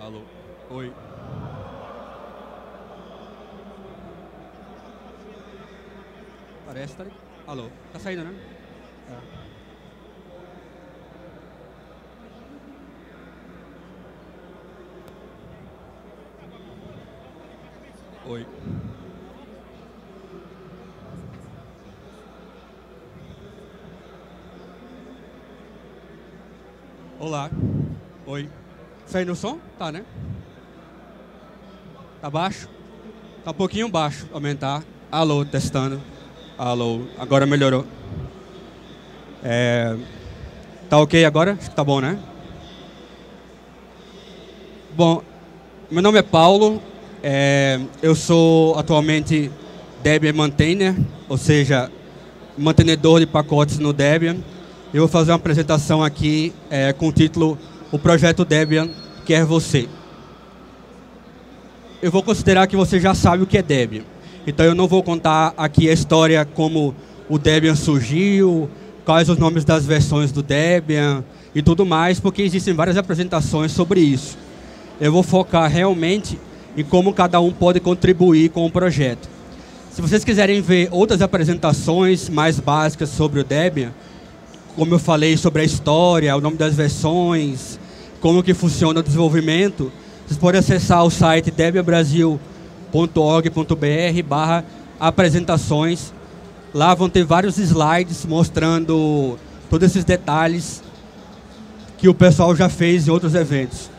Alô. Oi. Parece, tá? Alô. Tá saindo, né? Oi. Olá. Oi. Saindo o som? Tá, né? Tá baixo? Tá um pouquinho baixo. Aumentar. Alô, testando. Alô. Agora melhorou. Tá ok agora? Acho que tá bom, né? Bom, meu nome é Paulo. Eu sou atualmente Debian Maintainer, ou seja, mantenedor de pacotes no Debian. Eu vou fazer uma apresentação aqui com o título O Projeto Debian Quer Você. Eu vou considerar que você já sabe o que é Debian. Então eu não vou contar aqui a história como o Debian surgiu, quais os nomes das versões do Debian e tudo mais, porque existem várias apresentações sobre isso. Eu vou focar realmente em como cada um pode contribuir com o projeto. Se vocês quiserem ver outras apresentações mais básicas sobre o Debian, como eu falei sobre a história, o nome das versões, como que funciona o desenvolvimento, vocês podem acessar o site debianbrasil.org.br/apresentações. Lá vão ter vários slides mostrando todos esses detalhes que o pessoal já fez em outros eventos.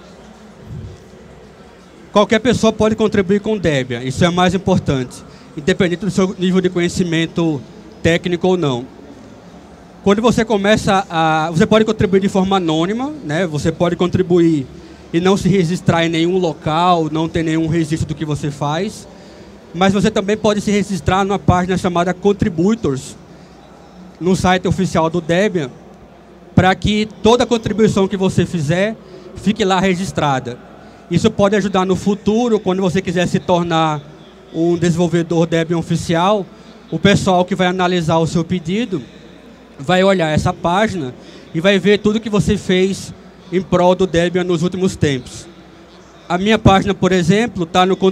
Qualquer pessoa pode contribuir com o Debian, isso é mais importante, independente do seu nível de conhecimento técnico ou não. Quando você começa você pode contribuir de forma anônima, né? Você pode contribuir e não se registrar em nenhum local, não ter nenhum registro do que você faz. Mas você também pode se registrar numa página chamada Contributors, no site oficial do Debian, para que toda contribuição que você fizer fique lá registrada. Isso pode ajudar no futuro, quando você quiser se tornar um desenvolvedor Debian oficial, o pessoal que vai analisar o seu pedido vai olhar essa página e vai ver tudo que você fez em prol do Debian nos últimos tempos. A minha página, por exemplo, está no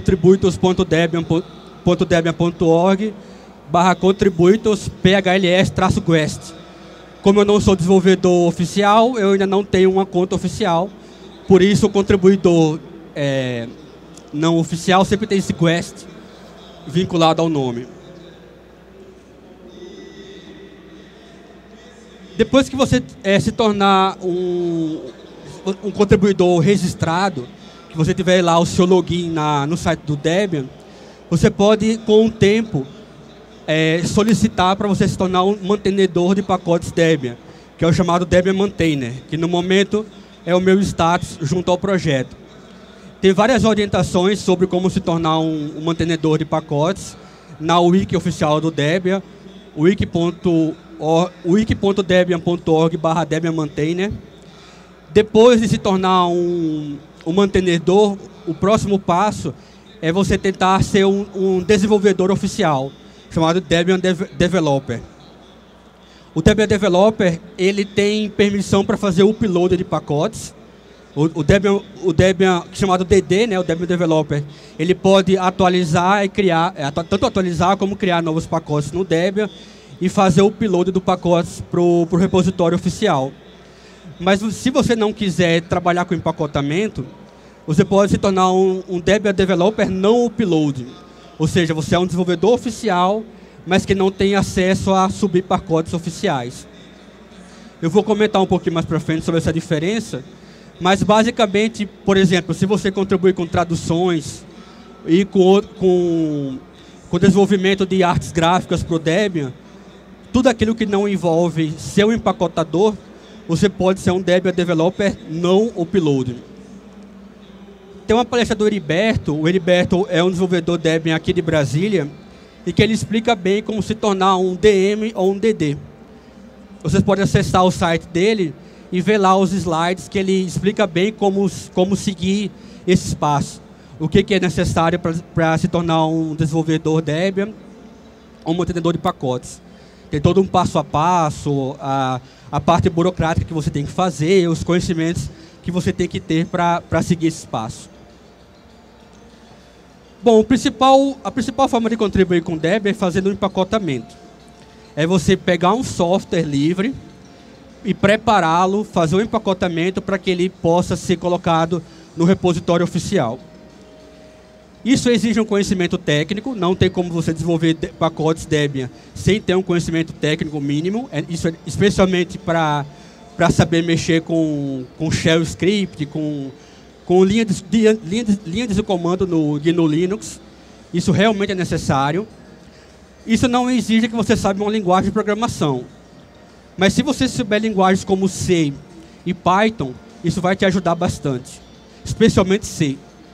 contributors.debian.org/contributors-phls-guest. Como eu não sou desenvolvedor oficial, eu ainda não tenho uma conta oficial, por isso o contribuidor não oficial sempre tem esse guest vinculado ao nome. Depois que você se tornar um contribuidor registrado, que você tiver lá o seu login no site do Debian, você pode, com o tempo, solicitar para você se tornar um mantenedor de pacotes Debian, que é o chamado Debian Maintainer, que no momento é o meu status junto ao projeto. Tem várias orientações sobre como se tornar um mantenedor de pacotes na wiki oficial do Debian, wiki.debian.org/debianmaintainer. Depois de se tornar um mantenedor, o próximo passo é você tentar ser um desenvolvedor oficial, chamado Debian Developer. O Debian Developer ele tem permissão para fazer o upload de pacotes. O Debian, chamado DD, né, o Debian Developer, ele pode atualizar e criar, tanto atualizar como criar novos pacotes no Debian e fazer o upload do pacotes para o repositório oficial. Mas se você não quiser trabalhar com empacotamento, você pode se tornar um Debian Developer não upload. Ou seja, você é um desenvolvedor oficial, mas que não tem acesso a subir pacotes oficiais. Eu vou comentar um pouquinho mais para frente sobre essa diferença, mas basicamente, por exemplo, se você contribui com traduções e com desenvolvimento de artes gráficas para o Debian, tudo aquilo que não envolve ser um empacotador, você pode ser um Debian Developer não upload. Tem uma palestra do Heriberto. O Heriberto é um desenvolvedor Debian aqui de Brasília e que ele explica bem como se tornar um DM ou um DD. Vocês podem acessar o site dele e ver lá os slides que ele explica bem como seguir esses passos. O que é necessário para se tornar um desenvolvedor Debian ou um mantenedor de pacotes. Tem todo um passo a passo, a parte burocrática que você tem que fazer, os conhecimentos que que você tem que ter para seguir esse passo. Bom, a principal forma de contribuir com o Debian é fazendo um empacotamento. É você pegar um software livre e prepará-lo, fazer um empacotamento para que ele possa ser colocado no repositório oficial. Isso exige um conhecimento técnico, não tem como você desenvolver pacotes Debian sem ter um conhecimento técnico mínimo, isso é especialmente para saber mexer com shell script, com linhas de comando no GNU Linux. Isso realmente é necessário. Isso não exige que você saiba uma linguagem de programação. Mas se você souber linguagens como C e Python, isso vai te ajudar bastante. Especialmente C.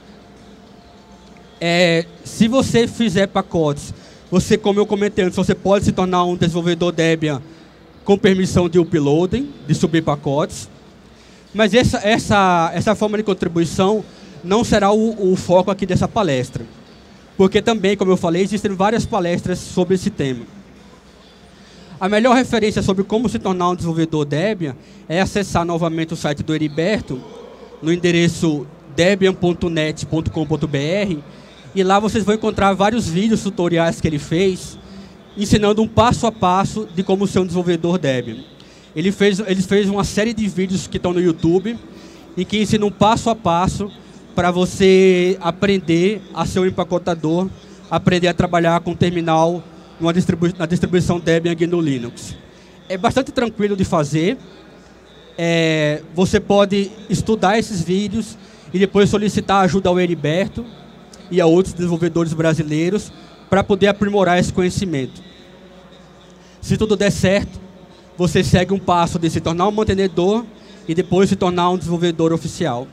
Se você fizer pacotes, como eu comentei antes, você pode se tornar um desenvolvedor Debian com permissão de uploading, de subir pacotes. Mas essa forma de contribuição não será o foco aqui dessa palestra. Porque também, como eu falei, existem várias palestras sobre esse tema. A melhor referência sobre como se tornar um desenvolvedor Debian é acessar novamente o site do Heriberto, no endereço debian.net.com.br, e lá vocês vão encontrar vários vídeos tutoriais que ele fez, ensinando um passo a passo de como ser um desenvolvedor Debian. Ele fez uma série de vídeos que estão no YouTube, e que ensinam um passo a passo para você aprender a ser um empacotador, aprender a trabalhar com terminal na distribuição Debian GNU Linux. É bastante tranquilo de fazer. Você pode estudar esses vídeos e depois solicitar ajuda ao Heriberto e a outros desenvolvedores brasileiros para poder aprimorar esse conhecimento. Se tudo der certo, você segue um passo de se tornar um mantenedor e depois se tornar um desenvolvedor oficial.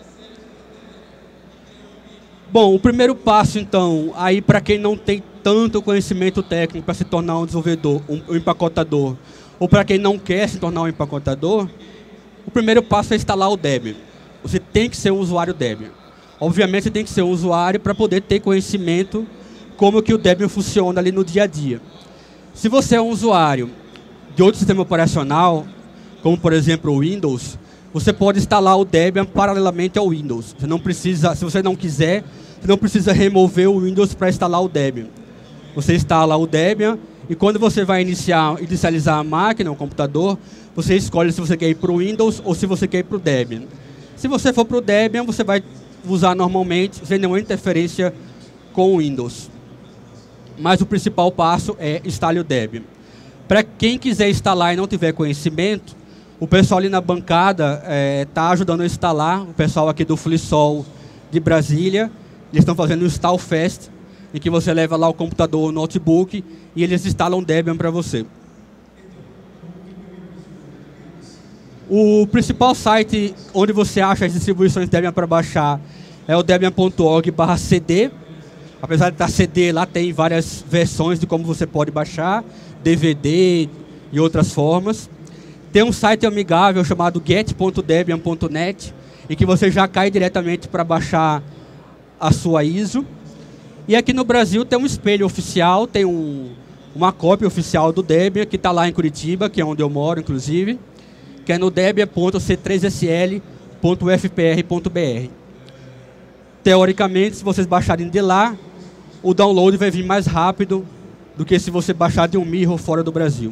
Bom, o primeiro passo, então, aí para quem não tem tanto conhecimento técnico para se tornar um desenvolvedor, um empacotador, ou para quem não quer se tornar um empacotador, o primeiro passo é instalar o Debian. Você tem que ser um usuário Debian. Obviamente, você tem que ser um usuário para poder ter conhecimento como que o Debian funciona ali no dia a dia. Se você é um usuário de outro sistema operacional, como por exemplo o Windows, você pode instalar o Debian paralelamente ao Windows. Você não precisa, se você não quiser, você não precisa remover o Windows para instalar o Debian. Você instala o Debian e quando você vai inicializar a máquina, o computador, você escolhe se você quer ir para o Windows ou se você quer ir para o Debian. Se você for para o Debian, você vai usar normalmente, sem nenhuma interferência com o Windows. Mas o principal passo é instalar o Debian. Para quem quiser instalar e não tiver conhecimento, o pessoal ali na bancada está ajudando a instalar, o pessoal aqui do FliSol de Brasília, eles estão fazendo um Install Fest, em que você leva lá o computador ou o notebook e eles instalam Debian para você. O principal site onde você acha as distribuições Debian para baixar é o debian.org/cd. Apesar de estar CD, lá tem várias versões de como você pode baixar, DVD e outras formas. Tem um site amigável chamado get.debian.net, em que você já cai diretamente para baixar a sua ISO. E aqui no Brasil tem um espelho oficial, tem uma cópia oficial do Debian, que está lá em Curitiba, que é onde eu moro, inclusive, que é no debian.c3sl.fpr.br. Teoricamente, se vocês baixarem de lá, o download vai vir mais rápido do que se você baixar de um mirror fora do Brasil.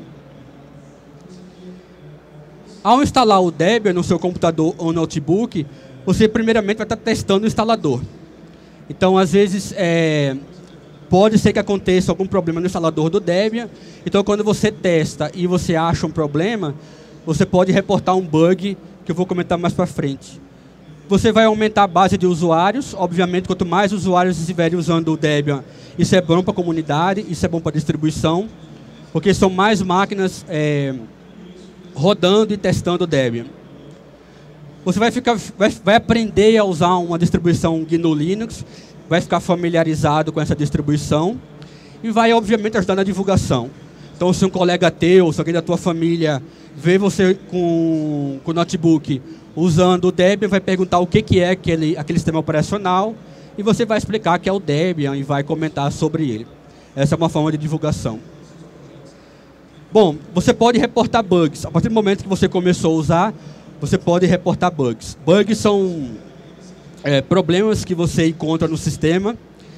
Ao instalar o Debian no seu computador ou notebook, você primeiramente vai estar testando o instalador. Então, às vezes, pode ser que aconteça algum problema no instalador do Debian. Então, quando você testa e você acha um problema, você pode reportar um bug, que eu vou comentar mais para frente. Você vai aumentar a base de usuários. Obviamente, quanto mais usuários estiverem usando o Debian, isso é bom para a comunidade, isso é bom para a distribuição, porque são mais máquinas rodando e testando o Debian. Você vai aprender a usar uma distribuição GNU Linux, vai ficar familiarizado com essa distribuição e vai, obviamente, ajudar na divulgação. Então, se um colega teu, se alguém da tua família vê você com o notebook usando o Debian, vai perguntar o que é aquele sistema operacional e você vai explicar que é o Debian e vai comentar sobre ele. Essa é uma forma de divulgação. Bom, você pode reportar bugs. A partir do momento que você começou a usar, você pode reportar bugs. Bugs são problemas que você encontra no sistema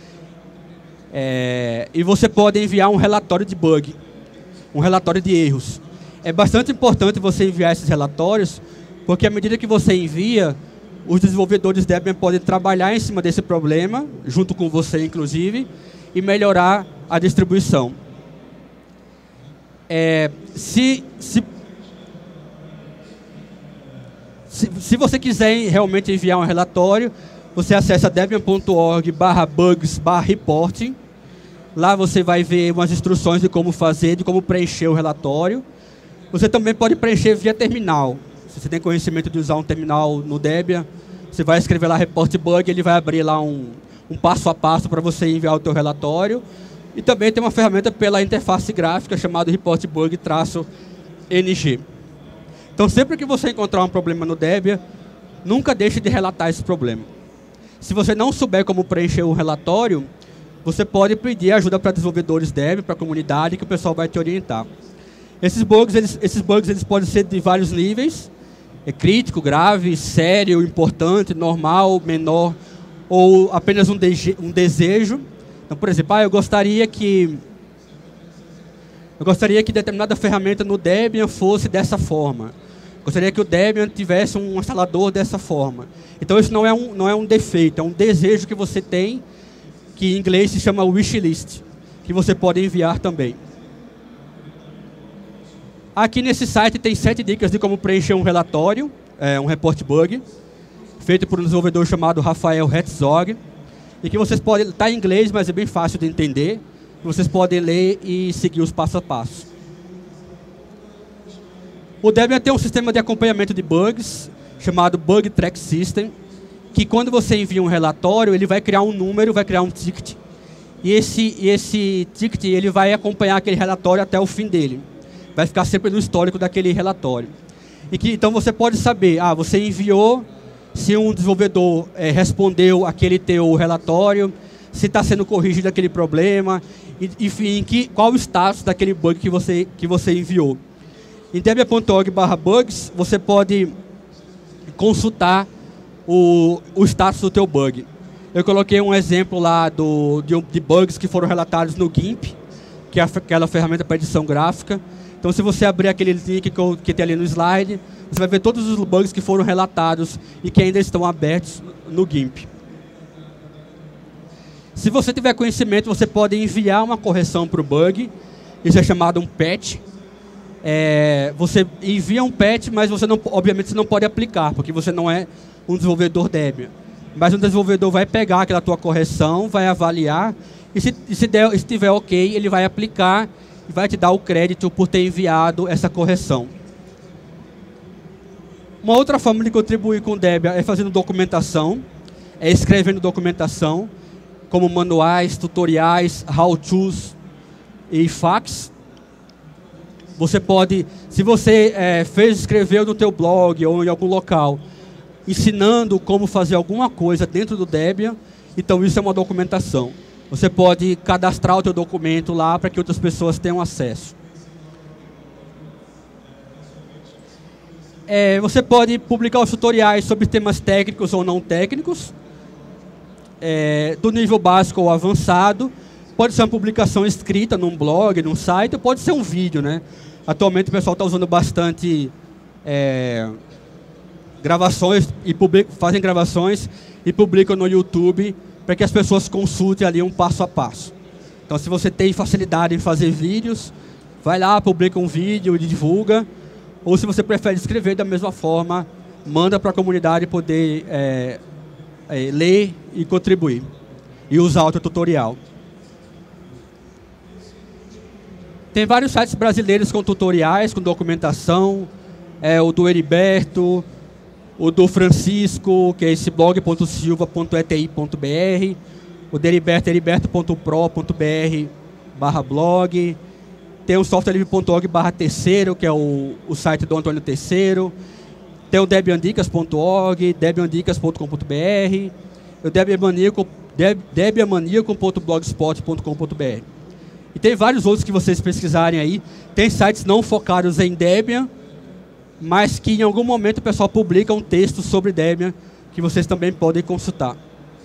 e você pode enviar um relatório de bug, um relatório de erros. É bastante importante você enviar esses relatórios, porque à medida que você envia, os desenvolvedores Debian podem trabalhar em cima desse problema, junto com você, inclusive, e melhorar a distribuição. Se você quiser realmente enviar um relatório, você acessa debian.org/bugs/reporting. Lá você vai ver umas instruções de como fazer, de como preencher o relatório. Você também pode preencher via terminal. Se você tem conhecimento de usar um terminal no Debian, você vai escrever lá report bug, ele vai abrir lá um passo a passo para você enviar o teu relatório. E também tem uma ferramenta pela interface gráfica chamada report bug-ng. Então, sempre que você encontrar um problema no Debian, nunca deixe de relatar esse problema. Se você não souber como preencher um relatório, você pode pedir ajuda para desenvolvedores Debian, para a comunidade, que o pessoal vai te orientar. Esses bugs eles podem ser de vários níveis. Crítico, grave, sério, importante, normal, menor, ou apenas um desejo. Então, por exemplo, eu gostaria que determinada ferramenta no Debian fosse dessa forma. Gostaria que o Debian tivesse um instalador dessa forma. Então, isso não é um defeito, é um desejo que você tem, que em inglês se chama wishlist, que você pode enviar também. Aqui nesse site tem 7 dicas de como preencher um relatório, um report bug, feito por um desenvolvedor chamado Rafael Herzog, e que vocês podem, está em inglês, mas é bem fácil de entender, vocês podem ler e seguir os passo a passo. O Debian tem um sistema de acompanhamento de bugs, chamado Bug Track System, que quando você envia um relatório, ele vai criar um número, vai criar um ticket, e esse ticket ele vai acompanhar aquele relatório até o fim dele. Vai ficar sempre no histórico daquele relatório. Então você pode saber, você enviou, se um desenvolvedor respondeu aquele teu relatório, se está sendo corrigido aquele problema, enfim, qual o status daquele bug que você enviou. Em debian.org/bugs, você pode consultar o status do teu bug. Eu coloquei um exemplo lá de bugs que foram relatados no GIMP, que é aquela ferramenta para edição gráfica. Então, se você abrir aquele link que tem ali no slide, você vai ver todos os bugs que foram relatados e que ainda estão abertos no GIMP. Se você tiver conhecimento, você pode enviar uma correção para o bug. Isso é chamado um patch. Você envia um patch, mas obviamente você não pode aplicar, porque você não é um desenvolvedor Debian. Mas um desenvolvedor vai pegar aquela tua correção, vai avaliar, e se estiver ok, ele vai aplicar e vai te dar o crédito por ter enviado essa correção. Uma outra forma de contribuir com o Debian é fazendo documentação, escrevendo documentação, como manuais, tutoriais, how-tos e fax. Você pode, se você escreveu no teu blog ou em algum local, ensinando como fazer alguma coisa dentro do Debian, então isso é uma documentação. Você pode cadastrar o teu documento lá para que outras pessoas tenham acesso. Você pode publicar os tutoriais sobre temas técnicos ou não técnicos, do nível básico ou avançado. Pode ser uma publicação escrita num blog, num site, ou pode ser um vídeo, né? Atualmente o pessoal está usando bastante gravações, fazem gravações e publicam no YouTube para que as pessoas consultem ali um passo a passo. Então, se você tem facilidade em fazer vídeos, vai lá, publica um vídeo e divulga. Ou se você prefere escrever da mesma forma, manda para a comunidade poder ler e contribuir. E usar o teu tutorial. Tem vários sites brasileiros com tutoriais, com documentação. O do Heriberto, o do Francisco, que é esse blog.silva.eti.br. O do Heriberto, heriberto.pro.br/blog. Tem o softwarelivre.org/terceiro, que é o site do Antônio Terceiro. Tem o debiandicas.org, debiandicas.com.br. O debianmaníaco.blogspot.com.br. E tem vários outros que vocês pesquisarem aí. Tem sites não focados em Debian, mas que em algum momento o pessoal publica um texto sobre Debian que vocês também podem consultar.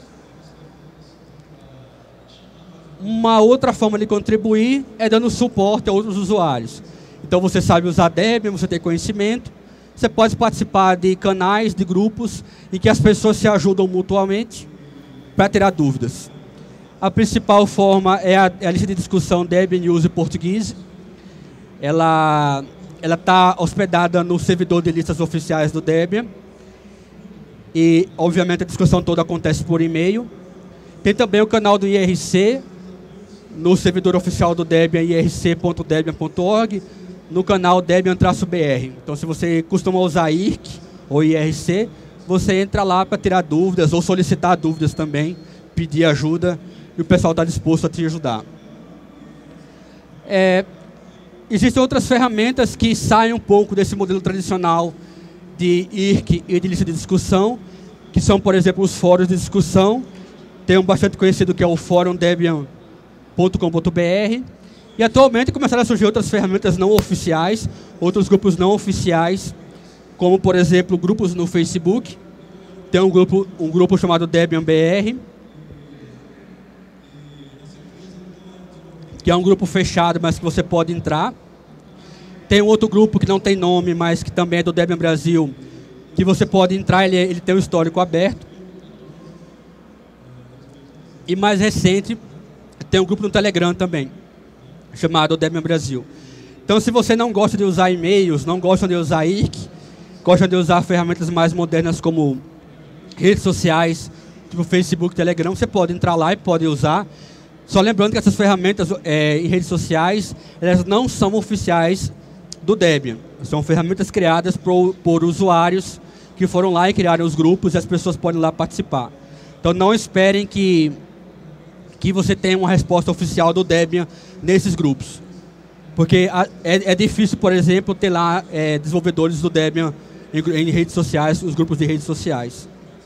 Uma outra forma de contribuir é dando suporte a outros usuários. Então você sabe usar Debian, você tem conhecimento, você pode participar de canais, de grupos, em que as pessoas se ajudam mutuamente para tirar dúvidas. A principal forma é a lista de discussão Debian News em português. Ela está hospedada no servidor de listas oficiais do Debian. E, obviamente, a discussão toda acontece por e-mail. Tem também o canal do IRC, no servidor oficial do Debian, irc.debian.org, no canal Debian-BR. Então, se você costuma usar IRC ou IRC, você entra lá para tirar dúvidas ou solicitar dúvidas também, pedir ajuda, e o pessoal está disposto a te ajudar. Existem outras ferramentas que saem um pouco desse modelo tradicional de IRC e de lista de discussão, que são, por exemplo, os fóruns de discussão. Tem um bastante conhecido que é o fórum debian.com.br. E atualmente começaram a surgir outras ferramentas não oficiais, outros grupos não oficiais, como, por exemplo, grupos no Facebook. Tem um grupo chamado Debian-BR, que é um grupo fechado, mas que você pode entrar. Tem um outro grupo que não tem nome, mas que também é do Debian Brasil, que você pode entrar, ele tem um histórico aberto. E mais recente, tem um grupo no Telegram também, chamado Debian Brasil. Então, se você não gosta de usar e-mails, não gosta de usar IRC, gosta de usar ferramentas mais modernas como redes sociais, tipo Facebook, Telegram, você pode entrar lá e pode usar. Só lembrando que essas ferramentas em redes sociais, elas não são oficiais do Debian. São ferramentas criadas por usuários que foram lá e criaram os grupos e as pessoas podem ir lá participar. Então não esperem que você tenha uma resposta oficial do Debian nesses grupos. Porque é difícil, por exemplo, ter lá desenvolvedores do Debian em redes sociais, os grupos de redes sociais.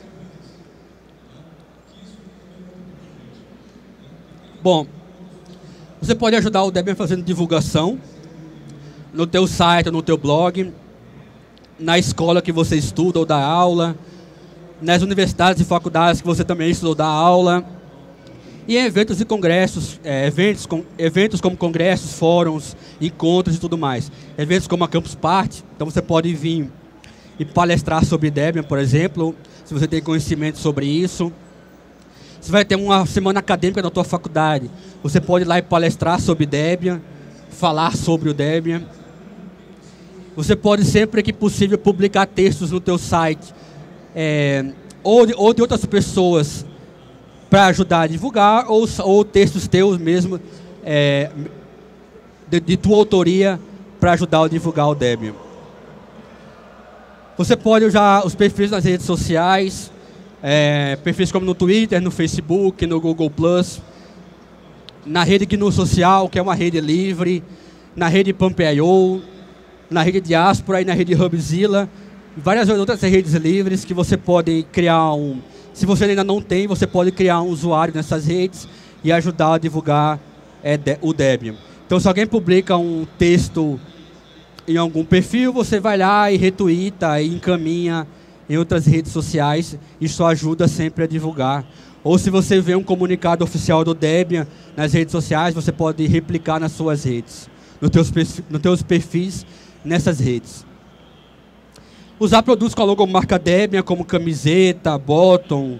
Bom, você pode ajudar o Debian fazendo divulgação no teu site, no teu blog, na escola que você estuda ou dá aula, nas universidades e faculdades que você também estuda ou dá aula, e em eventos e congressos, eventos como congressos, fóruns, encontros e tudo mais. Eventos como a Campus Party, então você pode vir e palestrar sobre Debian, por exemplo, se você tem conhecimento sobre isso. Você vai ter uma semana acadêmica na tua faculdade. Você pode ir lá e palestrar sobre Debian, falar sobre o Debian. Você pode, sempre que possível, publicar textos no teu site ou de outras pessoas para ajudar a divulgar, ou textos teus mesmo, de tua autoria, para ajudar a divulgar o Debian. Você pode usar os perfis nas redes sociais, perfis como no Twitter, no Facebook, no Google+, na rede GNU Social, que é uma rede livre, na rede Pump.io, na rede Diaspora e na rede Hubzilla, várias outras redes livres que você pode criar se você ainda não tem, você pode criar um usuário nessas redes e ajudar a divulgar o Debian. Então, se alguém publica um texto em algum perfil, você vai lá e retuita e encaminha em outras redes sociais. Isso ajuda sempre a divulgar. Ou se você vê um comunicado oficial do Debian nas redes sociais, você pode replicar nas suas redes, nos teus perfis nessas redes. Usar produtos com a logomarca Debian, como camiseta, bottom,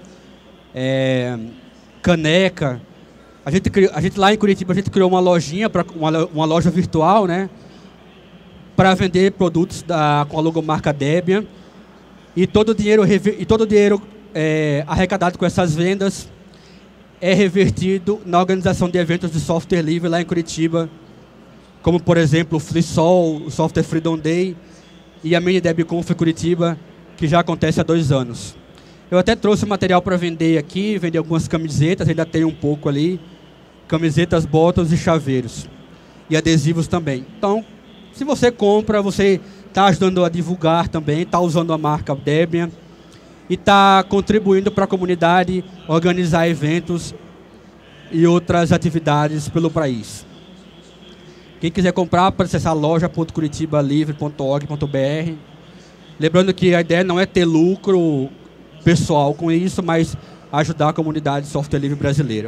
caneca. A gente lá em Curitiba, a gente criou uma lojinha, uma loja virtual, né, para vender produtos com a logomarca Debian. E todo o dinheiro arrecadado com essas vendas é revertido na organização de eventos de software livre lá em Curitiba, como, por exemplo, o FreeSol, o Software Freedom Day e a Mini DebConf Curitiba, que já acontece há 2 anos. Eu até trouxe material para vender aqui, vender algumas camisetas, ainda tem um pouco ali, camisetas, botas e chaveiros, e adesivos também. Então, se você compra, você está ajudando a divulgar também, está usando a marca Debian e está contribuindo para a comunidade organizar eventos e outras atividades pelo país. Quem quiser comprar, pode acessar loja.curitibalivre.org.br Lembrando que a ideia não é ter lucro pessoal com isso, mas ajudar a comunidade de software livre brasileira.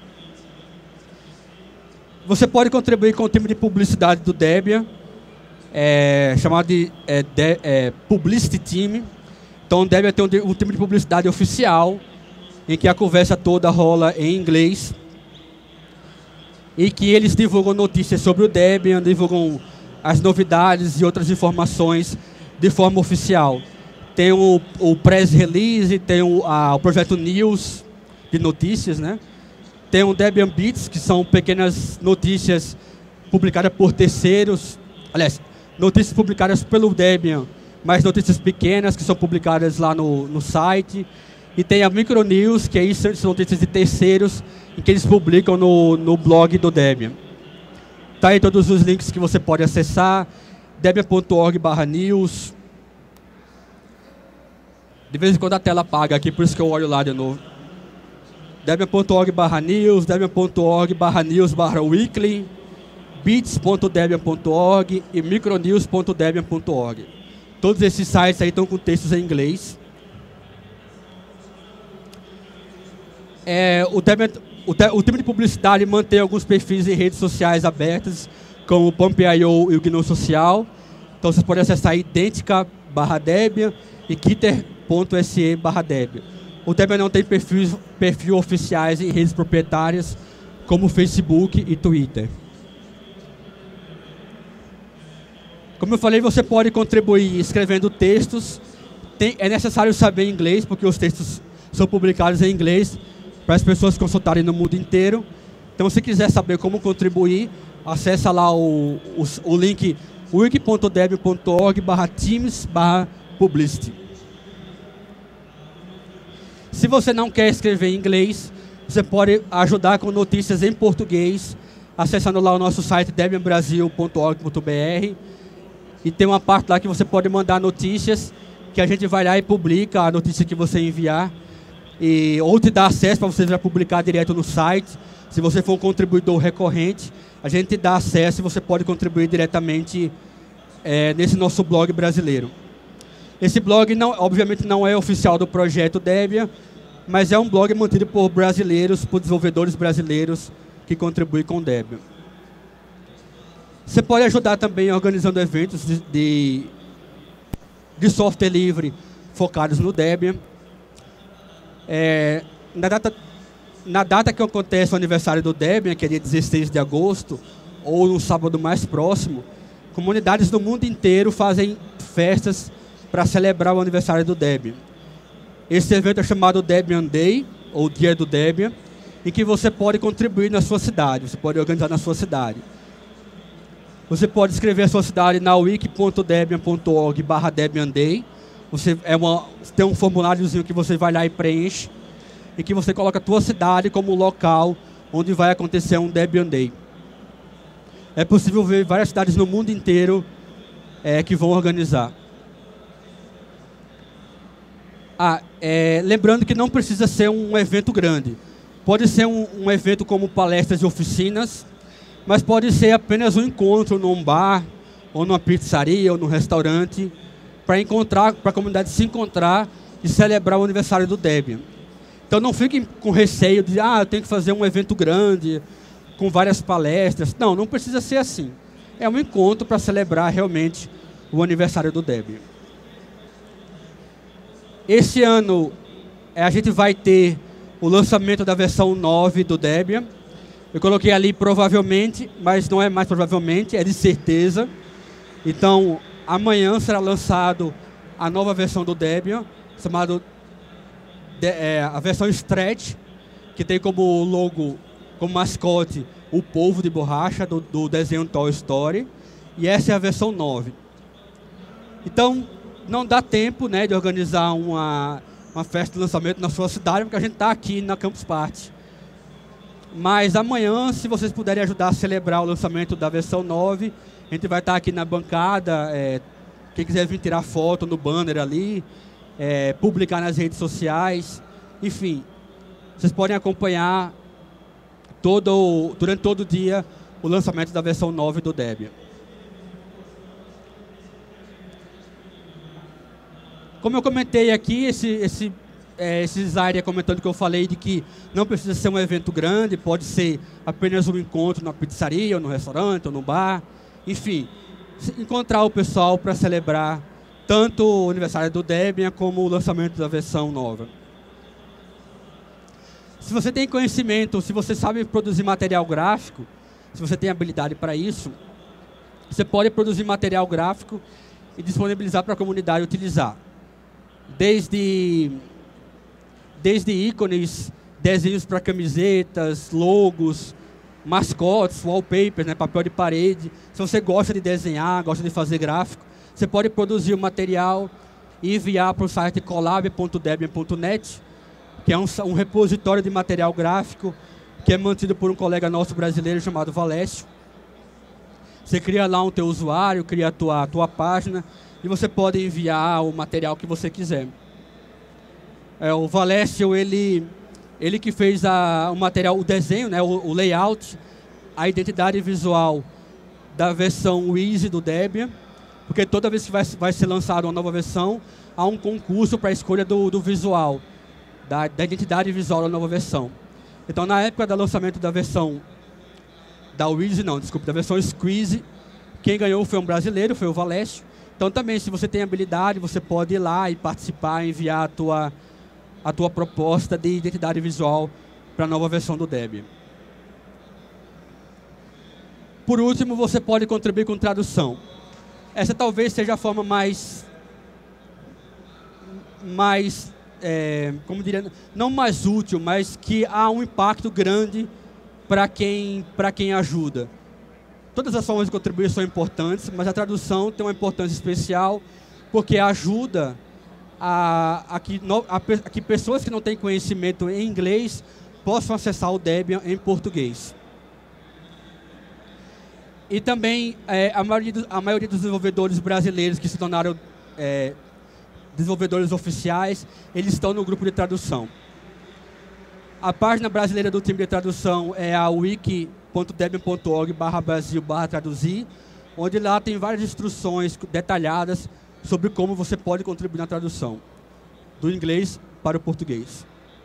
Você pode contribuir com o time de publicidade do Debian, chamado de Publicity Team. Então, o Debian tem um time de publicidade oficial, em que a conversa toda rola em inglês, e que eles divulgam notícias sobre o Debian, divulgam as novidades e outras informações de forma oficial. Tem o press release, tem o projeto News de notícias, né? Tem o Debian Bits, que são pequenas notícias publicadas por terceiros. Aliás, notícias publicadas pelo Debian, mas notícias pequenas que são publicadas lá no site. E tem a Micronews, que aí são notícias de terceiros, em que eles publicam no blog do Debian. Tá aí todos os links que você pode acessar. debian.org/news. De vez em quando a tela apaga aqui, por isso que eu olho lá de novo. debian.org/news, debian.org/news/weekly, bits.debian.org e micronews.debian.org. Todos esses sites aí estão com textos em inglês. O time de publicidade mantém alguns perfis em redes sociais abertas, como o Pump.io e o GNU Social. Então vocês podem acessar Identica/Debian e Gitter.se/Debian. O Debian não tem perfil oficiais em redes proprietárias, como Facebook e Twitter. Como eu falei, você pode contribuir escrevendo textos. É necessário saber inglês, porque os textos são publicados em inglês, para as pessoas consultarem no mundo inteiro. Então, se quiser saber como contribuir, acessa lá o link wiki.debian.org/teams/publicity. Se você não quer escrever em inglês, você pode ajudar com notícias em português, acessando lá o nosso site debianbrasil.org.br. E tem uma parte lá que você pode mandar notícias, que a gente vai lá e publica a notícia que você enviar. Ou te dá acesso para você já publicar direto no site. Se você for um contribuidor recorrente, a gente te dá acesso e você pode contribuir diretamente nesse nosso blog brasileiro. Esse blog, obviamente, não é oficial do projeto Debian, mas é um blog mantido por brasileiros, por desenvolvedores brasileiros que contribuem com o Debian. Você pode ajudar também organizando eventos de software livre focados no Debian. Na data que acontece o aniversário do Debian, que é dia 16 de agosto, ou no sábado mais próximo, comunidades do mundo inteiro fazem festas para celebrar o aniversário do Debian. Esse evento é chamado Debian Day, ou Dia do Debian, em que você pode contribuir na sua cidade, você pode organizar na sua cidade. Você pode escrever a sua cidade na wiki.debian.org/debianday. Tem um formuláriozinho que você vai lá e preenche, e que você coloca a tua cidade como local onde vai acontecer um Debian Day. É possível ver várias cidades no mundo inteiro que vão organizar. Lembrando que não precisa ser um evento grande. Pode ser um evento como palestras e oficinas, mas pode ser apenas um encontro num bar, ou numa pizzaria, ou num restaurante, para a comunidade se encontrar e celebrar o aniversário do Debian. Então não fiquem com receio de, eu tenho que fazer um evento grande, com várias palestras. Não precisa ser assim. É um encontro para celebrar realmente o aniversário do Debian. Esse ano a gente vai ter o lançamento da versão 9 do Debian. Eu coloquei ali provavelmente, mas não é mais provavelmente, é de certeza. Então, amanhã será lançado a nova versão do Debian, chamada a versão Stretch, que tem como logo, como mascote, o polvo de borracha do desenho Toy Story. E essa é a versão 9. Então, não dá tempo, de organizar uma festa de lançamento na sua cidade, porque a gente está aqui na Campus Party. Mas amanhã, se vocês puderem ajudar a celebrar o lançamento da versão 9, a gente vai estar aqui na bancada. Quem quiser vir tirar foto no banner ali, publicar nas redes sociais, enfim, vocês podem acompanhar durante todo o dia o lançamento da versão 9 do Debian. Como eu comentei aqui, esse slide é comentando que eu falei de que não precisa ser um evento grande, pode ser apenas um encontro na pizzaria, ou no restaurante, ou no bar. Enfim, encontrar o pessoal para celebrar tanto o aniversário do Debian como o lançamento da versão nova. Se você tem conhecimento, se você sabe produzir material gráfico, se você tem habilidade para isso, você pode produzir material gráfico e disponibilizar para a comunidade utilizar. Desde ícones, desenhos para camisetas, logos, mascotes, wallpapers, né, papel de parede. Se você gosta de desenhar, gosta de fazer gráfico, você pode produzir o material e enviar para o site collab.debian.net, que é um repositório de material gráfico que é mantido por um colega nosso brasileiro chamado Valécio. Você cria lá um teu usuário, cria a tua página e você pode enviar o material que você quiser. O Valécio, ele que fez o material, o desenho, né, o layout, a identidade visual da versão Easy do Debian, porque toda vez que vai ser lançada uma nova versão, há um concurso para a escolha do visual, da identidade visual da nova versão. Então, na época do lançamento da versão da versão Squeeze, quem ganhou foi um brasileiro, foi o Valécio. Então, também, se você tem habilidade, você pode ir lá e participar, enviar a tua proposta de identidade visual para a nova versão do Debian. Por último, você pode contribuir com tradução. Essa talvez seja a forma como diria, não mais útil, mas que há um impacto grande para quem ajuda. Todas as formas de contribuir são importantes, mas a tradução tem uma importância especial porque ajuda a que pessoas que não têm conhecimento em inglês possam acessar o Debian em português. E também a maioria dos desenvolvedores brasileiros que se tornaram desenvolvedores oficiais, eles estão no grupo de tradução. A página brasileira do time de tradução é a wiki.debian.org/brasil/traduzir, onde lá tem várias instruções detalhadas sobre como você pode contribuir na tradução do inglês para o português.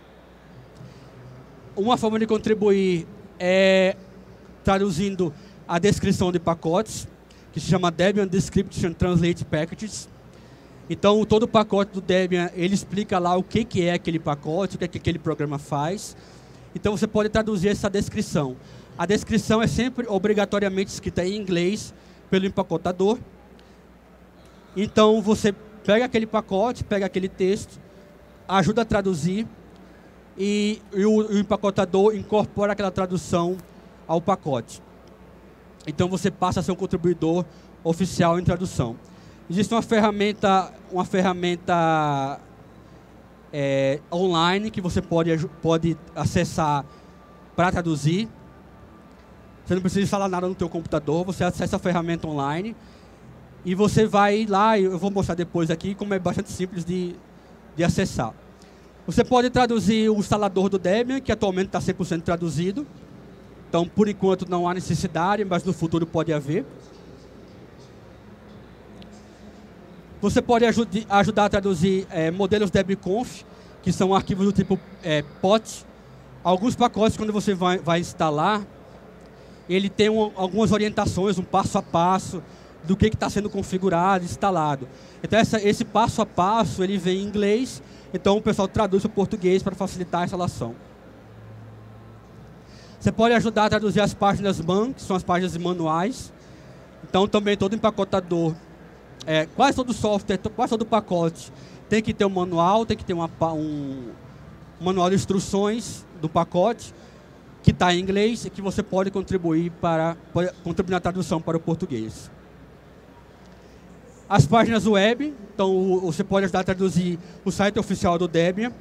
Uma forma de contribuir é traduzindo a descrição de pacotes, que se chama Debian Description Translate Packages. Então, todo o pacote do Debian, ele explica lá o que é aquele pacote, o que aquele programa faz. Então, você pode traduzir essa descrição. A descrição é sempre obrigatoriamente escrita em inglês pelo empacotador. Então, você pega aquele pacote, pega aquele texto, ajuda a traduzir e o empacotador incorpora aquela tradução ao pacote. Então, você passa a ser um contribuidor oficial em tradução. Existe uma ferramenta online que você pode acessar para traduzir. Você não precisa instalar nada no teu computador, você acessa a ferramenta online e você vai lá, eu vou mostrar depois aqui como é bastante simples de acessar. Você pode traduzir o instalador do Debian, que atualmente está 100% traduzido. Então, por enquanto, não há necessidade, mas no futuro pode haver. Você pode ajudar a traduzir modelos DebConf, que são arquivos do tipo POT. Alguns pacotes, quando você vai instalar, ele tem algumas orientações, um passo a passo, do que está sendo configurado, instalado. Então, esse passo a passo, ele vem em inglês, então o pessoal traduz para o português para facilitar a instalação. Você pode ajudar a traduzir as páginas MAN, que são as páginas manuais. Então, também todo empacotador, quase todo software, quase todo pacote, tem que ter um manual, tem que ter um manual de instruções do pacote, que está em inglês e que você pode contribuir na tradução para o português. As páginas web, então você pode ajudar a traduzir o site oficial do Debian.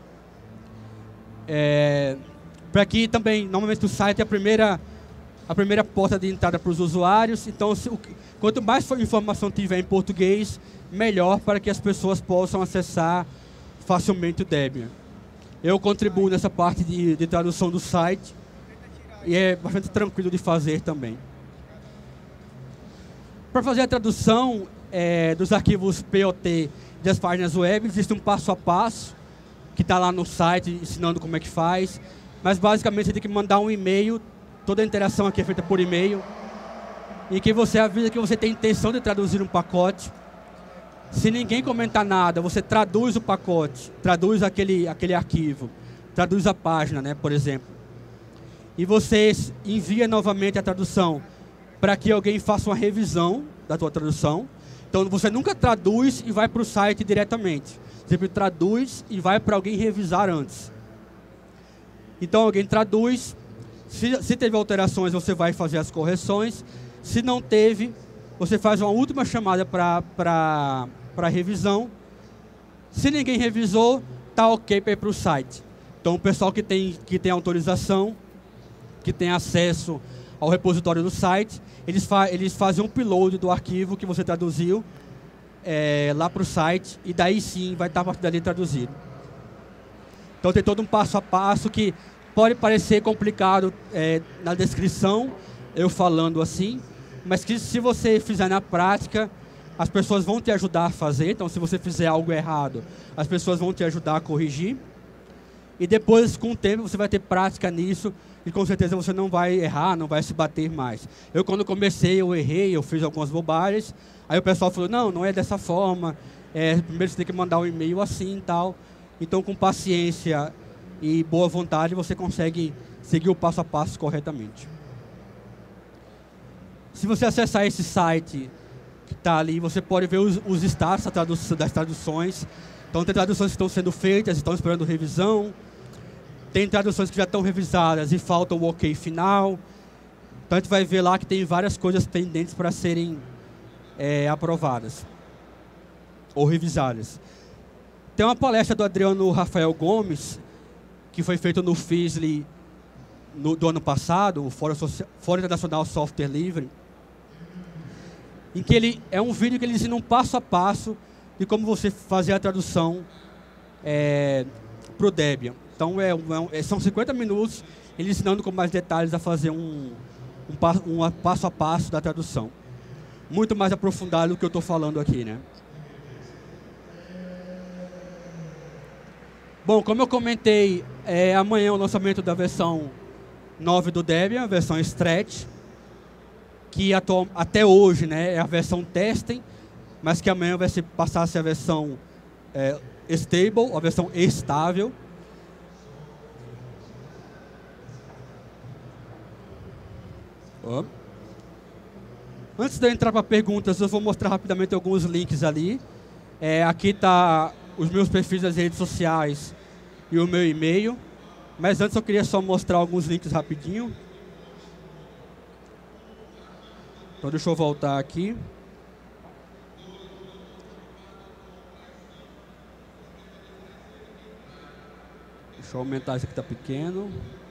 Para aqui também, normalmente o site é a primeira porta de entrada para os usuários. Então, quanto mais informação tiver em português, melhor para que as pessoas possam acessar facilmente o Debian. Eu contribuo nessa parte de tradução do site e é bastante tranquilo de fazer também. Para fazer a tradução dos arquivos POT das páginas web. Existe um passo a passo que está lá no site ensinando como é que faz. Mas basicamente você tem que mandar um e-mail, toda a interação aqui é feita por e-mail, em que você avisa que você tem intenção de traduzir um pacote. Se ninguém comentar nada, você traduz o pacote, traduz aquele arquivo, traduz a página, né, por exemplo. E você envia novamente a tradução para que alguém faça uma revisão da tua tradução. Então você nunca traduz e vai para o site diretamente. Sempre traduz e vai para alguém revisar antes. Então alguém traduz, se teve alterações você vai fazer as correções. Se não teve, você faz uma última chamada para revisão. Se ninguém revisou, tá ok para ir para o site. Então o pessoal que tem autorização, que tem acesso ao repositório do site, eles fazem um upload do arquivo que você traduziu lá para o site, e daí sim vai estar a partir dali traduzido. Então tem todo um passo a passo que pode parecer complicado na descrição, eu falando assim, mas que se você fizer na prática, as pessoas vão te ajudar a fazer. Então se você fizer algo errado, as pessoas vão te ajudar a corrigir. E depois, com o tempo, você vai ter prática nisso e com certeza você não vai errar, não vai se bater mais. Eu, quando comecei, eu errei, eu fiz algumas bobagens. Aí o pessoal falou, não é dessa forma. Primeiro você tem que mandar um e-mail assim e tal. Então, com paciência e boa vontade, você consegue seguir o passo a passo corretamente. Se você acessar esse site que está ali, você pode ver os status das traduções. Então, tem traduções que estão sendo feitas, estão esperando revisão. Tem traduções que já estão revisadas e falta o ok final. Então, a gente vai ver lá que tem várias coisas pendentes para serem aprovadas ou revisadas. Tem uma palestra do Adriano Rafael Gomes, que foi feita no FISLI do ano passado, o Fórum Internacional Software Livre, em que é um vídeo que ele ensina um passo a passo de como você fazer a tradução para o Debian. Então, são 50 minutos ele ensinando com mais detalhes a fazer um passo a passo da tradução. Muito mais aprofundado do que eu estou falando aqui, né? Bom, como eu comentei, amanhã é o lançamento da versão 9 do Debian, a versão Stretch, que até hoje, né, é a versão Testing, mas que amanhã vai passar a ser a versão Stable, a versão estável. Antes de eu entrar para perguntas, eu vou mostrar rapidamente alguns links ali. Aqui está os meus perfis das redes sociais e o meu e-mail. Mas antes eu queria só mostrar alguns links rapidinho. Então deixa eu voltar aqui. Deixa eu aumentar isso aqui, está pequeno.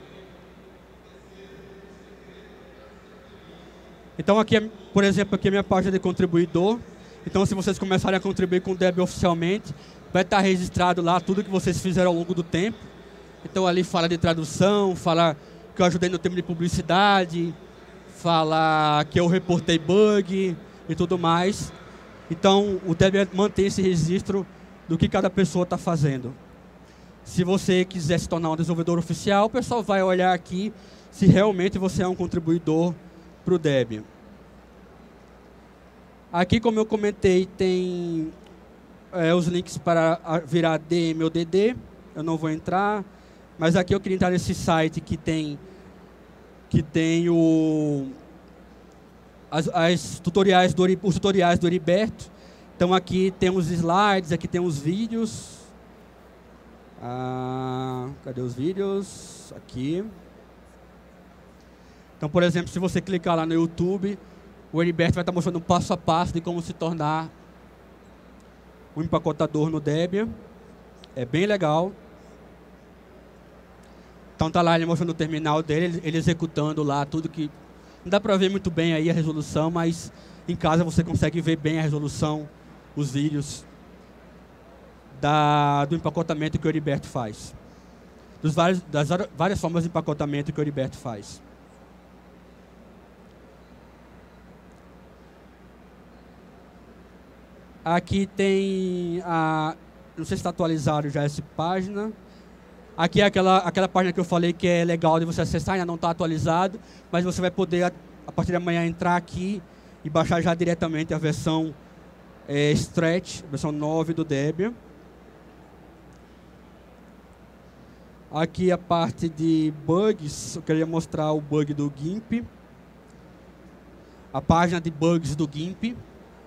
Então aqui, por exemplo, aqui é a minha página de contribuidor. Então se vocês começarem a contribuir com o Debian oficialmente, vai estar registrado lá tudo que vocês fizeram ao longo do tempo. Então ali fala de tradução, fala que eu ajudei no tema de publicidade, fala que eu reportei bug e tudo mais. Então o Debian mantém esse registro do que cada pessoa está fazendo. Se você quiser se tornar um desenvolvedor oficial, o pessoal vai olhar aqui se realmente você é um contribuidor para o Debian. Aqui, como eu comentei, tem os links para virar DM ou DD. Eu não vou entrar, mas aqui eu queria entrar nesse site que tem os tutoriais do Heriberto. Então aqui tem os slides, aqui tem os vídeos. Cadê os vídeos? Aqui. Então, por exemplo, se você clicar lá no YouTube, o Heriberto vai estar mostrando um passo a passo de como se tornar um empacotador no Debian. É bem legal. Então tá lá ele mostrando o terminal dele, ele executando lá tudo que... Não dá para ver muito bem aí a resolução, mas em casa você consegue ver bem a resolução, os vídeos do empacotamento que o Heriberto faz. Das várias formas de empacotamento que o Heriberto faz. Aqui tem a... Não sei se está atualizado já essa página. Aqui é aquela página que eu falei que é legal de você acessar, ainda não está atualizado, mas você vai poder, a partir de amanhã, entrar aqui e baixar já diretamente a versão Stretch, versão 9 do Debian. Aqui a parte de bugs, eu queria mostrar o bug do GIMP. A página de bugs do GIMP.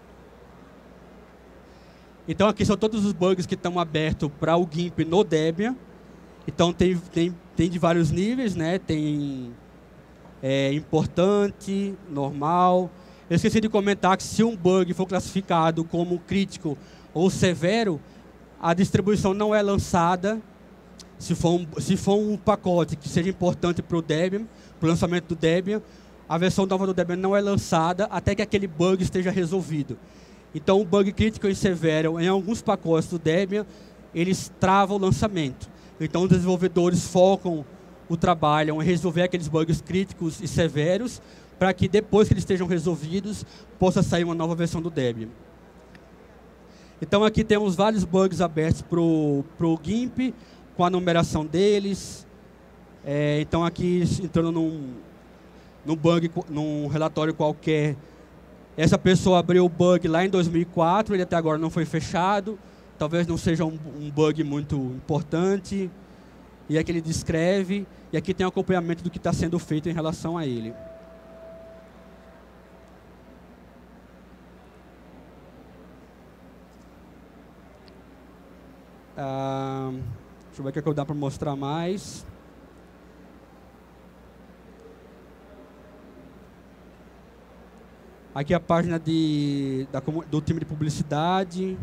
Então aqui são todos os bugs que estão abertos para o GIMP no Debian. Então tem de vários níveis, né? Tem importante, normal. Eu esqueci de comentar que se um bug for classificado como crítico ou severo, a distribuição não é lançada. Se for um pacote que seja importante para o Debian, para o lançamento do Debian, a versão nova do Debian não é lançada até que aquele bug esteja resolvido. Então, o bug crítico e severo, em alguns pacotes do Debian, eles travam o lançamento. Então, os desenvolvedores focam o trabalho em resolver aqueles bugs críticos e severos, para que depois que eles estejam resolvidos, possa sair uma nova versão do Debian. Então, aqui temos vários bugs abertos para o GIMP, com a numeração deles. Então, aqui, entrando num relatório qualquer, essa pessoa abriu o bug lá em 2004, ele até agora não foi fechado. Talvez não seja um bug muito importante. E aqui ele descreve, e aqui tem o acompanhamento do que está sendo feito em relação a ele. Deixa eu ver o que dá para mostrar mais. Aqui a página do time de publicidade.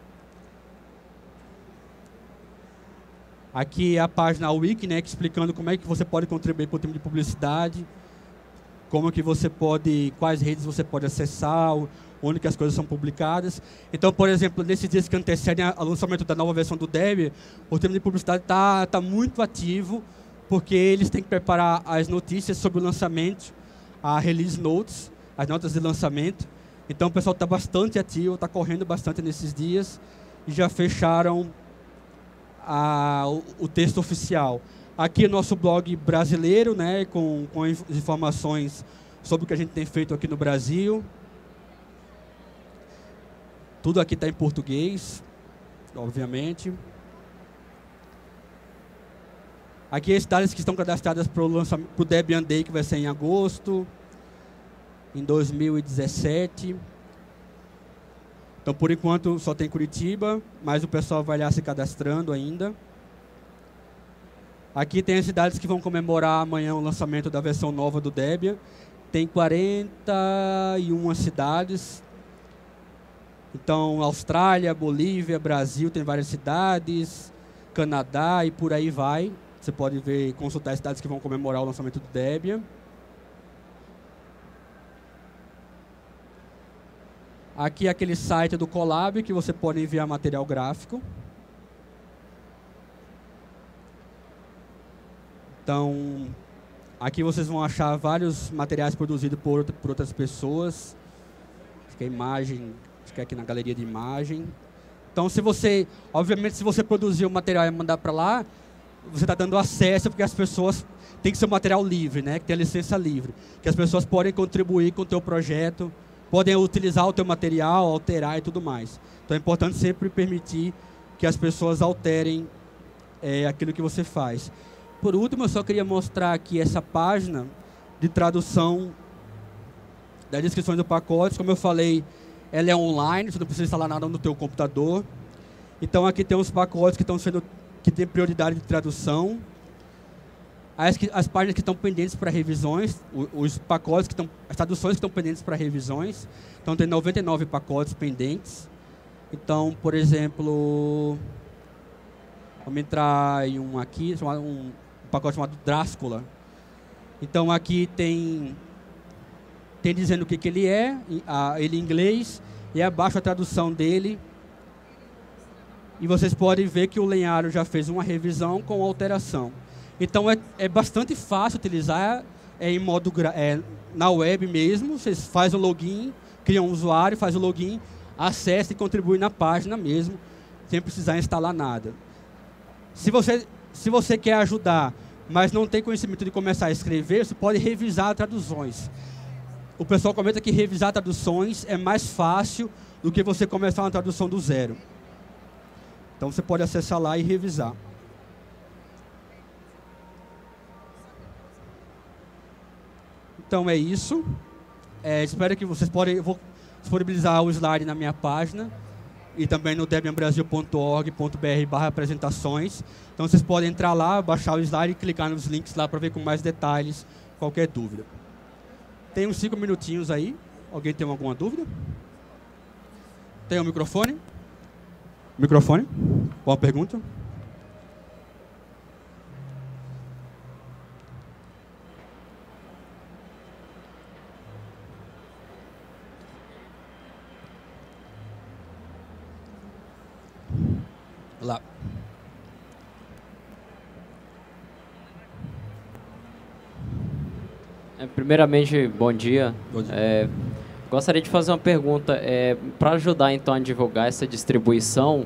Aqui a página Wiki, né, explicando como é que você pode contribuir para o time de publicidade, como que você pode, quais redes você pode acessar, onde que as coisas são publicadas. Então, por exemplo, nesses dias que antecedem ao lançamento da nova versão do Debian, o time de publicidade está muito ativo, porque eles têm que preparar as notícias sobre o lançamento, a release notes, as notas de lançamento. Então, o pessoal está bastante ativo, está correndo bastante nesses dias, e já fecharam o texto oficial. Aqui é o nosso blog brasileiro, né, com informações sobre o que a gente tem feito aqui no Brasil. Tudo aqui está em português, obviamente. Aqui as cidades que estão cadastradas para o Debian Day, que vai ser em agosto, em 2017. Então, por enquanto, só tem Curitiba, mas o pessoal vai lá se cadastrando ainda. Aqui tem as cidades que vão comemorar amanhã o lançamento da versão nova do Debian. Tem 41 cidades. Então, Austrália, Bolívia, Brasil, tem várias cidades. Canadá e por aí vai. Você pode ver, consultar as cidades que vão comemorar o lançamento do Debian. Aqui é aquele site do Colab que você pode enviar material gráfico. Então, aqui vocês vão achar vários materiais produzidos por outras pessoas. Acho que é imagem, acho que é aqui na galeria de imagem. Então, obviamente, se você produzir o material e mandar para lá, você está dando acesso, porque as pessoas tem que ser um material livre, né? Que tem a licença livre, que as pessoas podem contribuir com o teu projeto, podem utilizar o teu material, alterar e tudo mais. Então é importante sempre permitir que as pessoas alterem aquilo que você faz. Por último, eu só queria mostrar aqui essa página de tradução das descrições do pacote. Como eu falei, ela é online, você não precisa instalar nada no teu computador. Então aqui tem os pacotes que têm prioridade de tradução. As páginas que estão pendentes para revisões, os pacotes as traduções que estão pendentes para revisões. Então tem 99 pacotes pendentes. Então, por exemplo, vamos entrar em um aqui, um pacote chamado Drácula. Então aqui tem dizendo o que ele é, ele em inglês, e abaixo a tradução dele. E vocês podem ver que o Lenhário já fez uma revisão com alteração. Então é bastante fácil utilizar em modo na web mesmo. Você faz o login, cria um usuário, faz o login, acesse e contribui na página mesmo, sem precisar instalar nada. Se você quer ajudar, mas não tem conhecimento de começar a escrever, você pode revisar traduções. O pessoal comenta que revisar traduções é mais fácil do que você começar uma tradução do zero. Então você pode acessar lá e revisar. Então é isso. Espero que vocês podem... Eu vou disponibilizar o slide na minha página e também no debianbrasil.org.br/apresentações. Então vocês podem entrar lá, baixar o slide e clicar nos links lá para ver com mais detalhes qualquer dúvida. Tem uns 5 minutinhos aí. Alguém tem alguma dúvida? Tem um microfone? Microfone? Qual a pergunta? Lá. Primeiramente, bom dia. Bom dia. Gostaria de fazer uma pergunta. Para ajudar, então, a divulgar essa distribuição,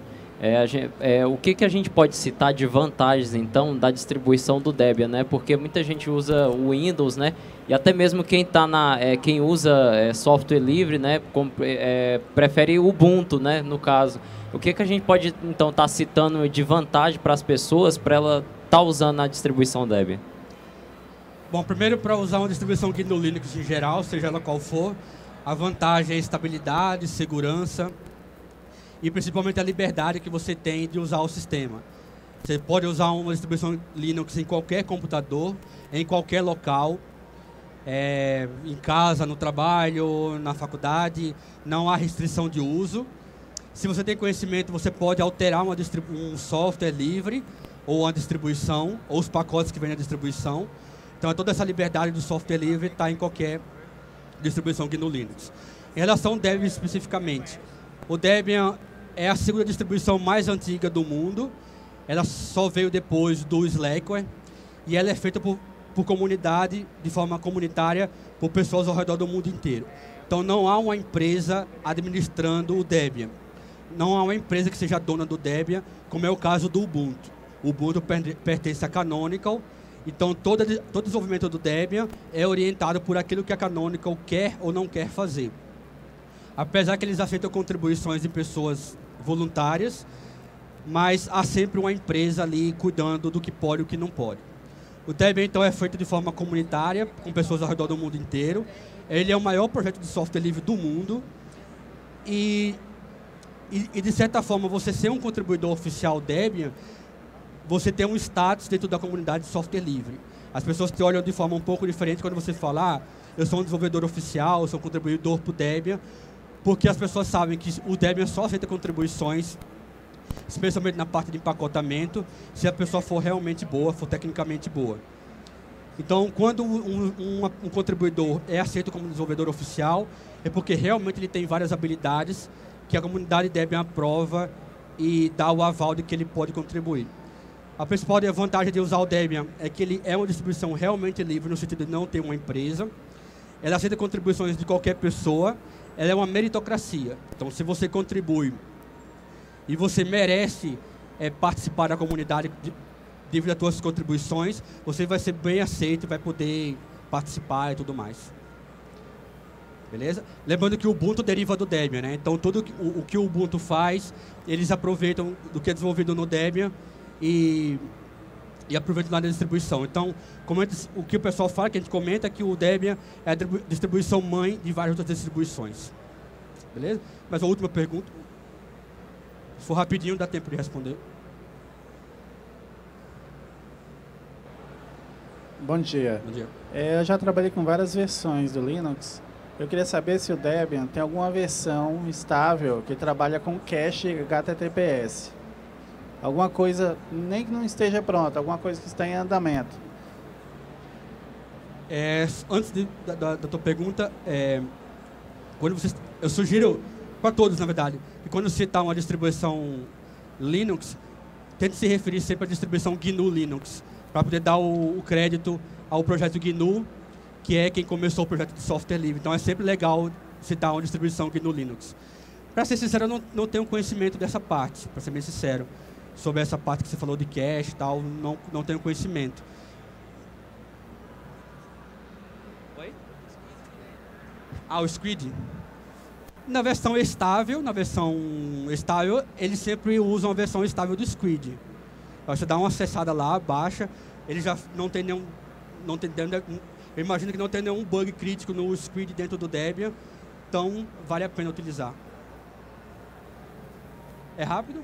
o que a gente pode citar de vantagens, então, da distribuição do Debian, né? Porque muita gente usa o Windows, né? E até mesmo quem usa software livre, né? Prefere o Ubuntu, né? No caso. O que a gente pode, então, estar citando de vantagem para as pessoas para ela estar usando a distribuição Debian? Bom, primeiro, para usar uma distribuição GNU Linux em geral, seja ela qual for, a vantagem é estabilidade, segurança e principalmente a liberdade que você tem de usar o sistema. Você pode usar uma distribuição Linux em qualquer computador, em qualquer local, em casa, no trabalho, na faculdade, não há restrição de uso. Se você tem conhecimento, você pode alterar um software livre, ou uma distribuição, ou os pacotes que vêm na distribuição. Então, toda essa liberdade do software livre está em qualquer distribuição GNU Linux. Em relação ao Debian especificamente, o Debian é a segunda distribuição mais antiga do mundo. Ela só veio depois do Slackware e ela é feita por comunidade, de forma comunitária, por pessoas ao redor do mundo inteiro. Então, não há uma empresa administrando o Debian. Não há uma empresa que seja dona do Debian, como é o caso do Ubuntu. O Ubuntu pertence à Canonical, então todo desenvolvimento do Debian é orientado por aquilo que a Canonical quer ou não quer fazer. Apesar que eles aceitam contribuições de pessoas voluntárias, mas há sempre uma empresa ali cuidando do que pode e o que não pode. O Debian, então, é feito de forma comunitária, com pessoas ao redor do mundo inteiro. Ele é o maior projeto de software livre do mundo e de certa forma, você ser um contribuidor oficial Debian, você tem um status dentro da comunidade de software livre. As pessoas te olham de forma um pouco diferente quando você fala, eu sou um desenvolvedor oficial, eu sou um contribuidor para o Debian, porque as pessoas sabem que o Debian só aceita contribuições, especialmente na parte de empacotamento, se a pessoa for realmente boa, for tecnicamente boa. Então, quando um contribuidor é aceito como desenvolvedor oficial, é porque realmente ele tem várias habilidades que a comunidade Debian aprova e dá o aval de que ele pode contribuir. A principal vantagem de usar o Debian é que ele é uma distribuição realmente livre, no sentido de não ter uma empresa. Ela aceita contribuições de qualquer pessoa. Ela é uma meritocracia. Então, se você contribui e você merece participar da comunidade devido às suas contribuições, você vai ser bem aceito e vai poder participar e tudo mais. Beleza? Lembrando que o Ubuntu deriva do Debian, né? Então, tudo o que o Ubuntu faz, eles aproveitam do que é desenvolvido no Debian e aproveitam lá na distribuição. Então, o que o pessoal fala, que a gente comenta, é que o Debian é a distribuição mãe de várias outras distribuições. Beleza? Mas a última pergunta. Se for rapidinho, dá tempo de responder. Bom dia. Bom dia. Eu já trabalhei com várias versões do Linux. Eu queria saber se o Debian tem alguma versão estável que trabalha com cache HTTPS. Alguma coisa, nem que não esteja pronta, alguma coisa que está em andamento. Antes da tua pergunta, eu sugiro para todos, na verdade, que quando citar uma distribuição Linux, tente se referir sempre à distribuição GNU Linux, para poder dar o crédito ao projeto GNU, que é quem começou o projeto de software livre. Então, é sempre legal citar uma distribuição GNU Linux. Para ser sincero, eu não tenho conhecimento dessa parte, para ser bem sincero. Sobre essa parte que você falou de cache e tal, não tenho conhecimento. Oi? O Squid. Na versão estável, eles sempre usam a versão estável do Squid. Você dá uma acessada lá, baixa, ele já não tem nenhum... eu imagino que não tem nenhum bug crítico no Squid dentro do Debian, então vale a pena utilizar. É rápido?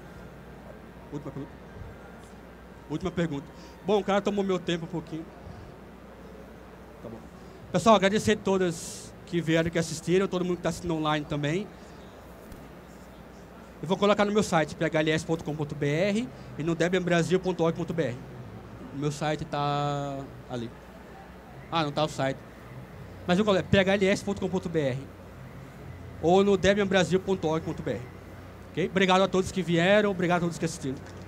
Última pergunta. Bom, o cara tomou meu tempo um pouquinho. Tá bom. Pessoal, agradecer a todas que vieram, que assistiram, todo mundo que está assistindo online também. Eu vou colocar no meu site, phls.com.br e no debianbrasil.org.br. O meu site está ali. Não está o site. Mas eu coloco phls.com.br ou no debianbrasil.org.br. Okay? Obrigado a todos que vieram, obrigado a todos que assistiram.